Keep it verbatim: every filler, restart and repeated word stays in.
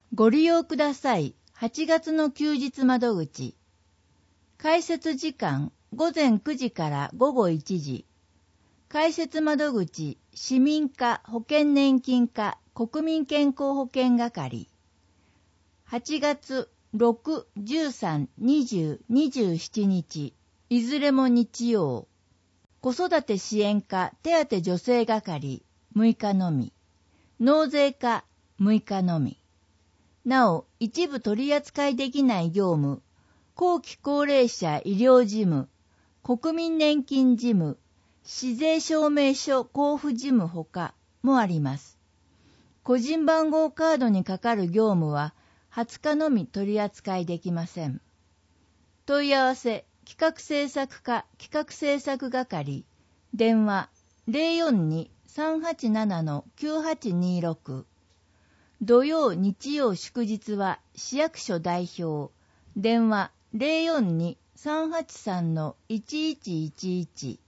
ご利用ください。はちがつの休日窓口。開設時間ごぜんくじからごごいちじ。開設窓口市民課保険年金課国民健康保険係。はちがつろく、じゅうさん、にじゅう、にじゅうしちにち、いずれも日曜。子育て支援課手当助成係むいかのみ。納税課むいかのみ。なお、一部取り扱いできない業務、後期高齢者医療事務、国民年金事務、市税証明書交付事務ほかもあります。個人番号カードにかかる業務ははつかのみ取り扱いできません。問い合わせ、企画制作課企画制作係、電話 ゼロよんに さんはちなな きゅうはちにろく。土曜、日曜、祝日は市役所代表、電話 ゼロよんに さんはちさん いちいちいちいち。